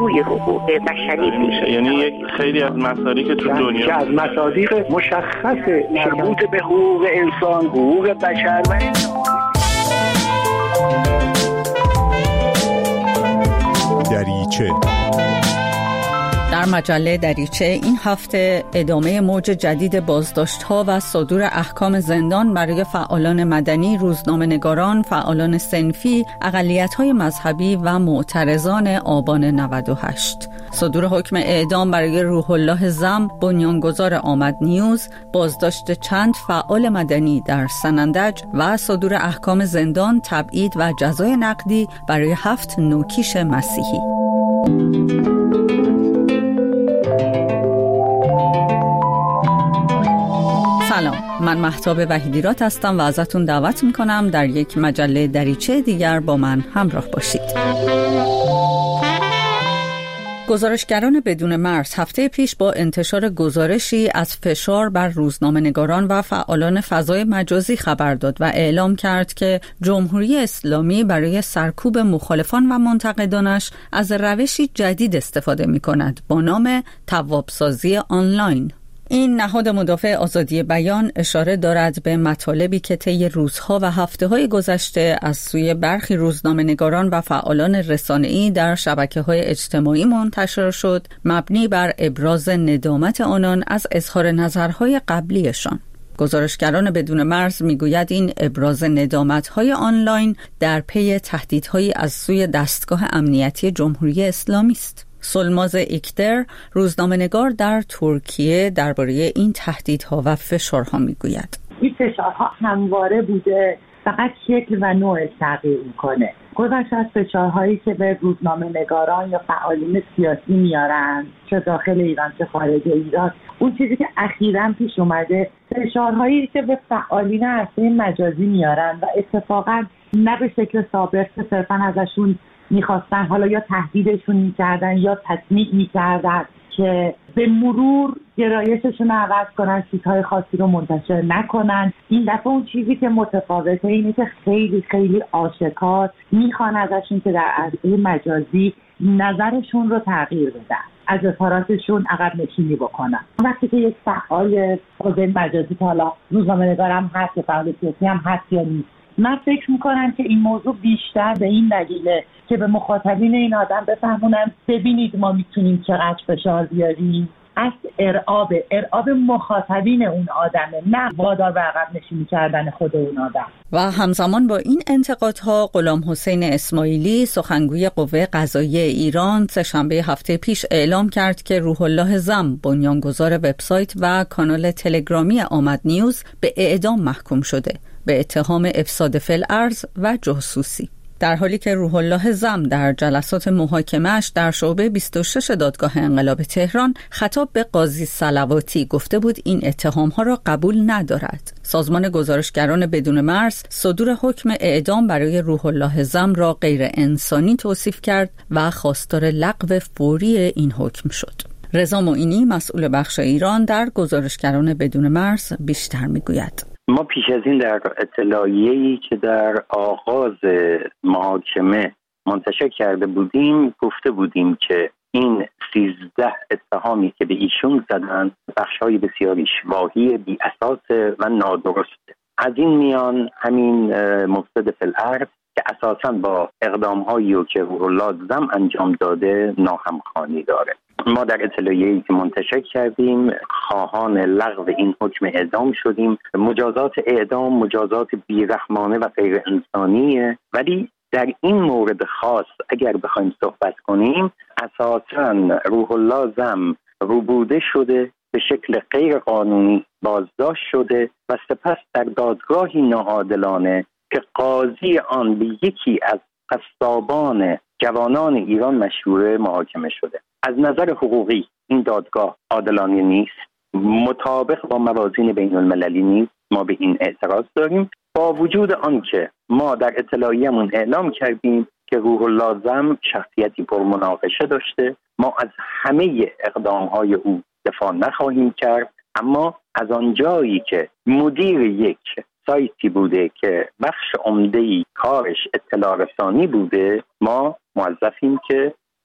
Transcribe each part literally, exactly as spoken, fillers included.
روی حقوق بشری میشه. یعنی یک خیلی از مسائلی که تو دنیا که از مصادیق مشخص مربوط به حقوق انسان، حقوق بشر و دریچه. در مجله دریچه این هفته ادامه موج جدید بازداشت‌ها و صدور احکام زندان برای فعالان مدنی، روزنامه‌نگاران، فعالان صنفی، اقلیت‌های مذهبی و معترضان آبان نود و هشت. صدور حکم اعدام برای روح الله زم، بنیانگذار آمد نیوز، بازداشت چند فعال مدنی در سنندج و صدور احکام زندان، تبعید و جزای نقدی برای هفت نوکیش مسیحی. سلام، من مهتاب وحیدیرات هستم و ازتون دعوت میکنم در یک مجله دریچه دیگر با من همراه باشید. گزارشگران بدون مرز هفته پیش با انتشار گزارشی از فشار بر روزنامه‌نگاران و فعالان فضای مجازی خبر داد و اعلام کرد که جمهوری اسلامی برای سرکوب مخالفان و منتقدانش از روشی جدید استفاده می‌کند با نام توابسازی آنلاین. این نهاد مدافع آزادی بیان اشاره دارد به مطالبی که طی روزها و هفته‌های گذشته از سوی برخی روزنامه‌نگاران و فعالان رسانه‌ای در شبکه‌های اجتماعی منتشر شد، مبنی بر ابراز ندامت آنان از اظهار نظرهای قبلیشان. گزارشگران بدون مرز میگوید این ابراز ندامت‌های آنلاین در پی تهدیدهایی از سوی دستگاه امنیتی جمهوری اسلامی است. سلماز ایکتر، روزنامه‌نگار در ترکیه، درباره این تهدیدها و فشارها میگوید. این فشارها همواره بوده، فقط شکل و نوعش تغییر میکنه. گذشته از فشارهایی که به روزنامه‌نگاران یا فعالین سیاسی میارن، چه داخل ایران چه خارج ایران، اون چیزی که اخیراً پیش اومده فشارهایی که به فعالین عرصه مجازی میارن و اتفاقاً نه به شکل ثابت که صرفاً ازشون میخواستن حالا یا تهدیدشون میکردن یا تسمیع میکردن که به مرور گرایششون عوض کنن، چیزهای خاصی رو منتشر نکنن. این دفعه اون چیزی که متفاوته اینه که خیلی خیلی آشکار میخوان ازشون که در عرصه مجازی نظرشون رو تغییر بدن، از اظهاراتشون عقب نشینی بکنن. وقتی که یک فعال حوزه مجازی که حالا روزنامه‌نگارم هست یا فعال سیاسی هم هست یا نیست، من فکر میکنم که این موضوع بیشتر به این دلیله که به مخاطبین این آدم بفهمونن ببینید ما میتونیم چقدر فشار بیاریم. از ارعاب ارعاب مخاطبین اون آدمه، نه وادار به عقب نشینی کردن خود اون آدم. و همزمان با این انتقادها غلام حسین اسماعیلی، سخنگوی قوه قضاییه ایران، سه‌شنبه هفته پیش اعلام کرد که روح الله زم، بنیانگذار وبسایت و کانال تلگرامی آمد نیوز، به اعدام محکوم شده به اتهام افساد فی الارض و جاسوسی. در حالی که روح الله زم در جلسات محاکمه‌اش در شعبه بیست و شش دادگاه انقلاب تهران خطاب به قاضی صلواتی گفته بود این اتهام‌ها را قبول ندارد. سازمان گزارشگران بدون مرز صدور حکم اعدام برای روح الله زم را غیر انسانی توصیف کرد و خواستار لغو فوری این حکم شد. رضا معینی، مسئول بخش ایران در گزارشگران بدون مرز، بیشتر میگوید. ما پیش از این در اطلاعیه‌ای که در آغاز محاکمه منتشر کرده بودیم گفته بودیم که این سیزده اتهامی که به ایشون زدن بخش‌های بسیاری شواهی بی اساس و نادرسته. از این میان همین مفسد فی الارض که اساساً با اقدام‌هایی که روح الله زم انجام داده ناهمخوانی داره. ما در اطلاعیه‌ای که منتشر کردیم خواهان لغو این حکم اعدام شدیم. مجازات اعدام مجازات بیرحمانه و غیر انسانیه، ولی در این مورد خاص اگر بخوایم صحبت کنیم اساساً روح الله زم ربوده شده، به شکل غیر قانونی بازداشت شده و سپس در دادگاهی ناعادلانه که قاضی آن به یکی از قصابان جوانان ایران مشهوره محاکمه شده. از نظر حقوقی این دادگاه عادلانه نیست، مطابق با موازین بین المللی نیست. ما به این اعتراض داریم. با وجود آنکه ما در اطلاعیه‌مون اعلام کردیم که روح الله زم شخصیتی پرمناقشه داشته، ما از همه اقدام‌های او دفاع نخواهیم کرد، اما از آنجایی که مدیر یک سایتی بوده که بخش عمده‌ای کارش اطلاع رسانی بوده، ما موظفیم که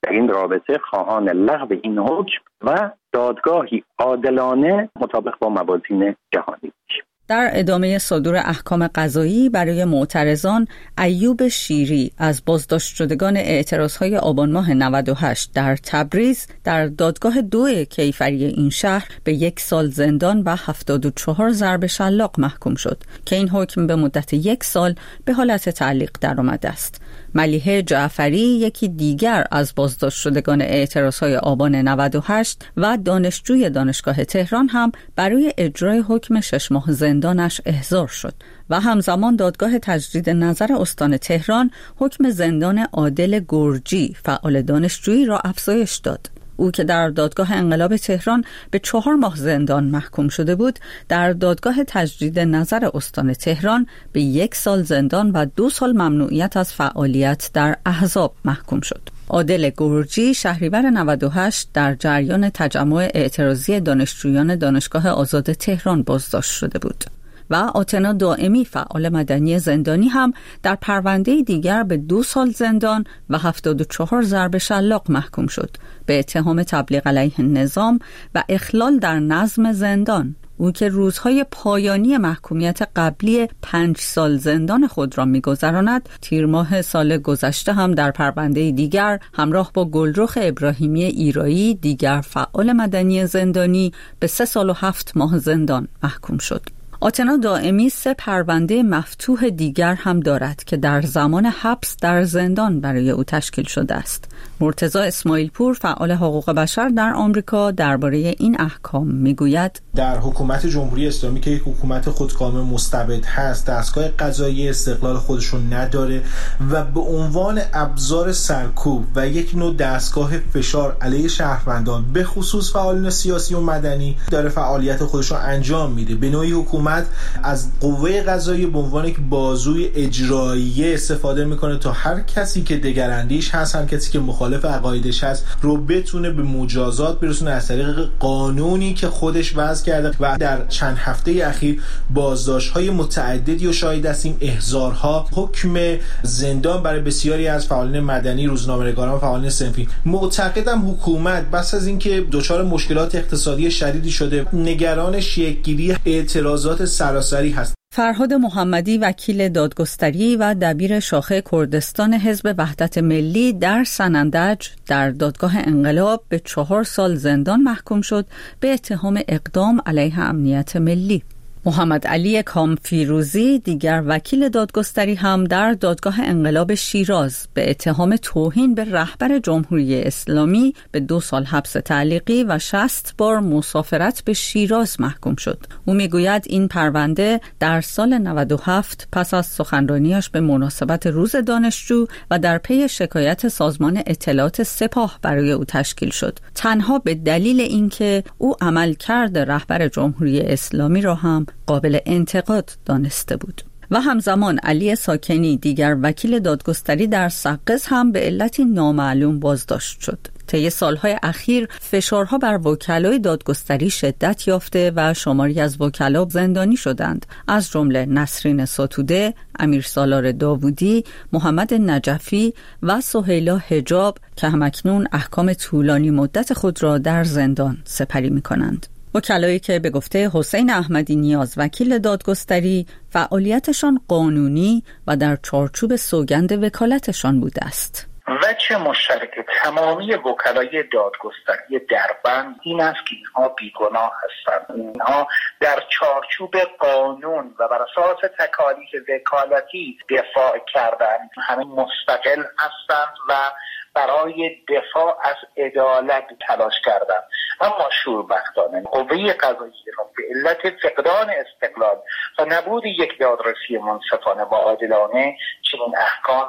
در این رابطه خواهان لغو این حکم و دادگاهی عادلانه مطابق با موازین جهانی میشه. در ادامه صدور احکام قضایی برای معترضان، ایوب شیری از بازداشت شدگان اعتراضهای آبان ماه نود و هشت در تبریز در دادگاه دو کیفری این شهر به یک سال زندان و هفتاد و چهار ضرب شلاق محکوم شد که این حکم به مدت یک سال به حالت تعلیق درآمده است. ملیحه جعفری، یکی دیگر از بازداشت شدگان اعتراضهای آبان نود و هشت و دانشجوی دانشگاه تهران، هم برای اجرای حکم شش ماه زندانش احضار شد و همزمان دادگاه تجدید نظر استان تهران حکم زندان عادل گرجی، فعال دانشجویی، را افزایش داد. او که در دادگاه انقلاب تهران به چهار ماه زندان محکوم شده بود، در دادگاه تجدید نظر استان تهران به یک سال زندان و دو سال ممنوعیت از فعالیت در احزاب محکوم شد. عادل گرجی شهریور نود و هشت در جریان تجمع اعتراضی دانشجویان دانشگاه آزاد تهران بازداشت شده بود و آتنا دائمی، فعال مدنی زندانی، هم در پرونده دیگر به دو سال زندان و هفتاد و چهار ضرب شلاق محکوم شد به اتهام تبلیغ علیه نظام و اخلال در نظم زندان. او که روزهای پایانی محکومیت قبلی پنج سال زندان خود را می‌گذراند، تیر ماه سال گذشته هم در پرونده دیگر همراه با گلرخ ابراهیمی ایرایی، دیگر فعال مدنی زندانی، به سه سال و هفت ماه زندان محکوم شد. آتنا دائمی سه پرونده مفتوح دیگر هم دارد که در زمان حبس در زندان برای او تشکیل شده است. مرتضی اسماعیل پور، فعال حقوق بشر در آمریکا، درباره این احکام میگوید: در حکومت جمهوری اسلامی که یک حکومت خودکامه مستبد هست، دستگاه قضایی استقلال خودشون نداره و به عنوان ابزار سرکوب و یک نوع دستگاه فشار علیه شهروندان، به خصوص فعالان سیاسی و مدنی، داره فعالیت خودشون انجام میده. به نوعی حکومت از قوه قضایی به عنوان یک بازوی اجراییه استفاده میکنه تا هر کسی که دگراندیش هست، هر کسی که مخالف عقایدش هست، رو بتونه به مجازات برسونه از طریق قانونی که خودش وضع کرده. و در چند هفته اخیر بازداشت‌های متعددی و شاهد هستیم، احضارها، حکم زندان برای بسیاری از فعالان مدنی، روزنامه‌نگاران و فعالان صنفی. معتقدم حکومت بس از اینکه دچار مشکلات اقتصادی شدیدی شده، نگران شکل‌گیری اعتراضات سراسری هست. فرهاد محمدی، وکیل دادگستری و دبیر شاخه کردستان حزب وحدت ملی در سنندج، در دادگاه انقلاب به چهار سال زندان محکوم شد به اتهام اقدام علیه امنیت ملی. محمد علی کامفیروزی، دیگر وکیل دادگستری، هم در دادگاه انقلاب شیراز به اتهام توهین به رهبر جمهوری اسلامی به دو سال حبس تعلیقی و شصت بار مسافرت به شیراز محکوم شد. او میگوید این پرونده در سال نود و هفت پس از سخنرانیش به مناسبت روز دانشجو و در پی شکایت سازمان اطلاعات سپاه برای او تشکیل شد، تنها به دلیل اینکه او عملکرد رهبر جمهوری اسلامی را هم قابل انتقاد دانسته بود. و همزمان علی ساکنی، دیگر وکیل دادگستری در سقز، هم به علتی نامعلوم بازداشت شد. طی سالهای اخیر فشارها بر وکلای دادگستری شدت یافته و شماری از وکلا زندانی شدند، از جمله نسرین ستوده، امیرسالار داوودی، محمد نجفی و سهیلا حجاب که همکنون احکام طولانی مدت خود را در زندان سپری می‌کنند. وکلایی که به گفته حسین احمدی نیاز، وکیل دادگستری، فعالیتشان قانونی و در چارچوب سوگند وکالتشان بوده است. وجه مشترک تمامی وکلای دادگستری دربند این است که اینها بیگناه هستند. اینها در چارچوب قانون و بر اساس تکالیف وکالتی دفاع کردند. همه مستقل هستند و برای دفاع از عدالت تلاش کردند. اما شوربختانه قوه قضاییه را به علت فقدان استقلال و نبود یک دادرسی منصفانه و عادلانه چنین احکام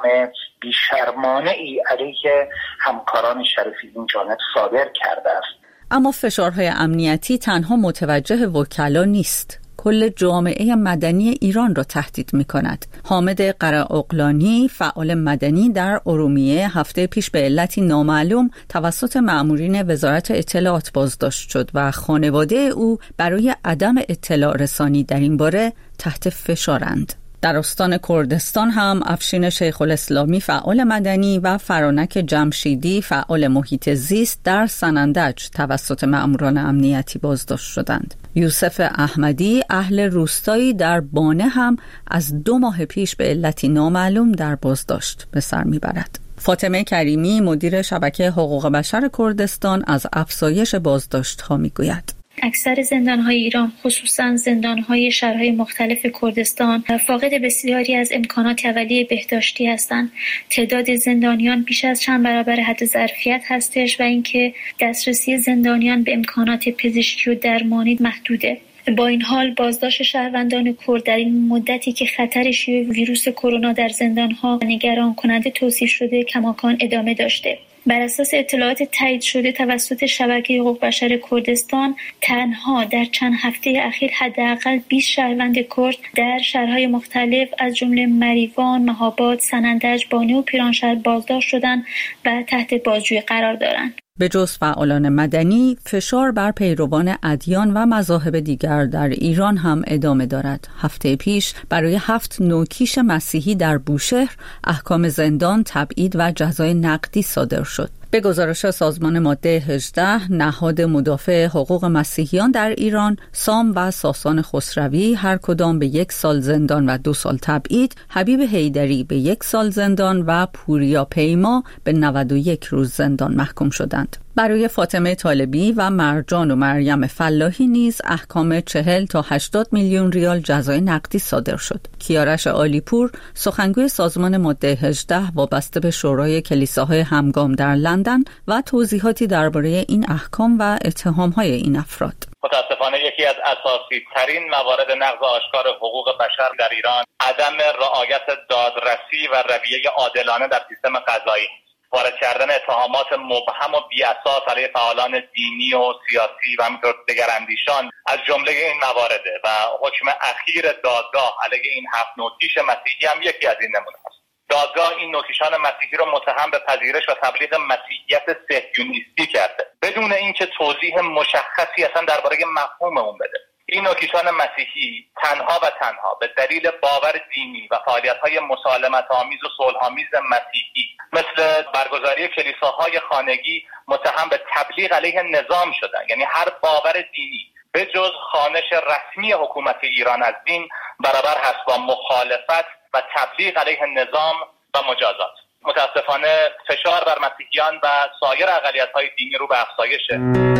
بیشرمانه ای علیه همکاران شریفی این جانب صادر کرده است. اما فشارهای امنیتی تنها متوجه وکلا نیست، کل جامعه مدنی ایران را تهدید می کند. حامد قره‌اغلانی، فعال مدنی در ارومیه، هفته پیش به علتی نامعلوم توسط مأمورین وزارت اطلاعات بازداشت شد و خانواده او برای عدم اطلاع رسانی در این باره تحت فشارند. در استان کردستان هم افشین شیخ الاسلامی فعال مدنی و فرانک جمشیدی فعال محیط زیست در سنندج توسط مأموران امنیتی بازداشت شدند. یوسف احمدی اهل روستایی در بانه هم از دو ماه پیش به علتی نامعلوم در بازداشت به سر میبرد. فاطمه کریمی مدیر شبکه حقوق بشر کردستان از افزایش بازداشت‌ها میگوید. اکثر زندان‌های ایران خصوصاً زندان‌های شهرهای مختلف کردستان فاقد بسیاری از امکانات اولیه بهداشتی هستند. تعداد زندانیان بیش از چند برابر حد ظرفیت هستش و اینکه دسترسی زندانیان به امکانات پزشکی و درمانی محدوده. با این حال بازداشت شهروندان کرد در این مدتی که خطر شیوع ویروس کرونا در زندان‌ها نگران کننده توصیف شده کماکان ادامه داشته. بر اساس اطلاعات تایید شده توسط شبکه حقوق بشر کردستان، تنها در چند هفته اخیر حداقل بیست شهروند کرد در شهرهای مختلف از جمله مریوان، مهاباد، سنندج، بانه و پیرانشهر بازداشت شدند و تحت بازجویی قرار دارند. به جز فعالان مدنی، فشار بر پیروان ادیان و مذاهب دیگر در ایران هم ادامه دارد. هفته پیش برای هفت نوکیش مسیحی در بوشهر احکام زندان، تبعید و جزای نقدی صادر شد. به گزارش سازمان ماده هجده، نهاد مدافع حقوق مسیحیان در ایران، سام و ساسان خسروی هر کدام به یک سال زندان و دو سال تبعید، حبیب حیدری به یک سال زندان و پوریا پیما به نود و یک روز زندان محکوم شدند. برای فاطمه طالبی و مرجان و مریم فلاحی نیز احکام چهل تا هشتاد میلیون ریال جزای نقدی صادر شد. کیارش عالیپور، سخنگوی سازمان ماده هجده وابسته به شورای کلیساهای همگام در لندن و توضیحاتی درباره این احکام و اتهام‌های این افراد. متاسفانه یکی از اساسی ترین موارد نقض آشکار حقوق بشر در ایران عدم رعایت دادرسی و رویه عادلانه در سیستم قضایی، وارد کردن اتهامات مبهم و بی‌اساس علیه فعالان دینی و سیاسی و همینطور دگراندیشان از جمله این موارده و حکم اخیر دادگاه علیه این هفت نوکیش مسیحی هم یکی از این نمونه است. دادگاه این نوکیشان مسیحی را متهم به پذیرش و تبلیغ مسیحیت صهیونیستی کرده بدون اینکه توضیح مشخصی اصلا درباره مفهوم اون بده. این نوکیشان مسیحی تنها و تنها به دلیل باور دینی و فعالیت‌های مسالمت‌آمیز و صلح‌آمیز مسیحی مثل برگزاری کلیساهای خانگی متهم به تبلیغ علیه نظام شدن. یعنی هر باور دینی به جز خوانش رسمی حکومت ایران از دین برابر هست با مخالفت و تبلیغ علیه نظام و مجازات. متاسفانه فشار بر مسیحیان و سایر اقلیت‌های دینی رو به افزایشه.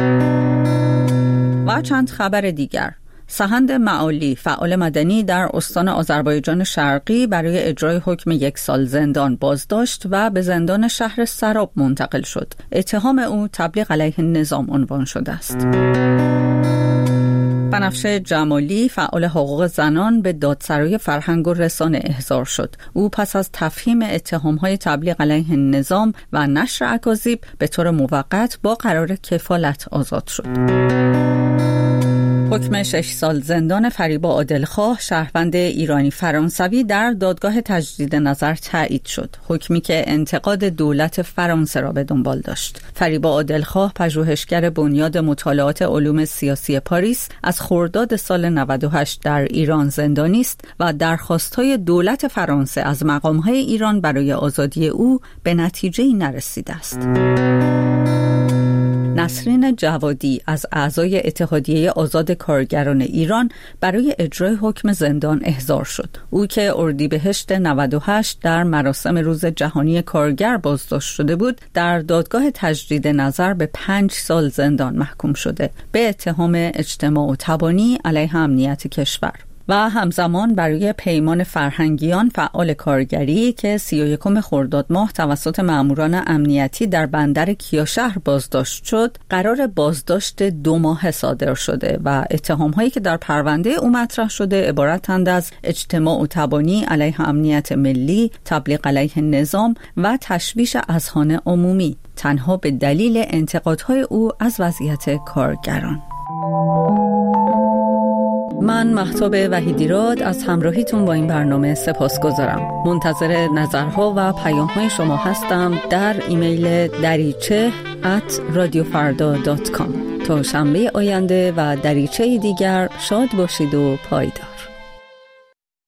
و چند خبر دیگر. سهند معالی فعال مدنی در استان آذربایجان شرقی برای اجرای حکم یک سال زندان بازداشت و به زندان شهر سراب منتقل شد. اتهام او تبلیغ علیه نظام عنوان شده است. بنفشه جمالی فعال حقوق زنان به دادسرای فرهنگ و رسانه احضار شد. او پس از تفهیم اتهام‌های تبلیغ علیه نظام و نشر اکاذیب به طور موقت با قرار کفالت آزاد شد. حکم شش سال زندان فریبا عادلخواه شهروند ایرانی فرانسوی در دادگاه تجدید نظر تایید شد. حکمی که انتقاد دولت فرانسه را به دنبال داشت. فریبا عادلخواه پژوهشگر بنیاد مطالعات علوم سیاسی پاریس از خرداد سال نود و هشت در ایران زندانی است و درخواست‌های دولت فرانسه از مقام‌های ایران برای آزادی او به نتیجه‌ای نرسیده است. نسرین جوادی از اعضای اتحادیه آزاد کارگران ایران برای اجرای حکم زندان احضار شد. او که اردیبهشت نود و هشت در مراسم روز جهانی کارگر بازداشت شده بود، در دادگاه تجدید نظر به پنج سال زندان محکوم شده به اتهام اجتماع و تبانی علیه امنیت کشور. و همزمان برای پیمان فرهنگیان فعال کارگری که سی و یکم خرداد ماه توسط مأموران امنیتی در بندر کیاشهر بازداشت شد، قرار بازداشت دو ماه صادر شده و اتهام‌هایی که در پرونده او مطرح شده عبارتند از اجتماع و تبانی علیه امنیت ملی، تبلیغ علیه نظام و تشویش اذهان عمومی، تنها به دلیل انتقادهای او از وضعیت کارگران. من مهتاب وحیدیراد از همراهیتون با این برنامه سپاسگزارم. منتظر نظرها و پیام‌های شما هستم در ایمیل دریچه ات رادیو فردا دات کام. تا شنبه آینده و دریچه دیگر شاد باشید و پایدار.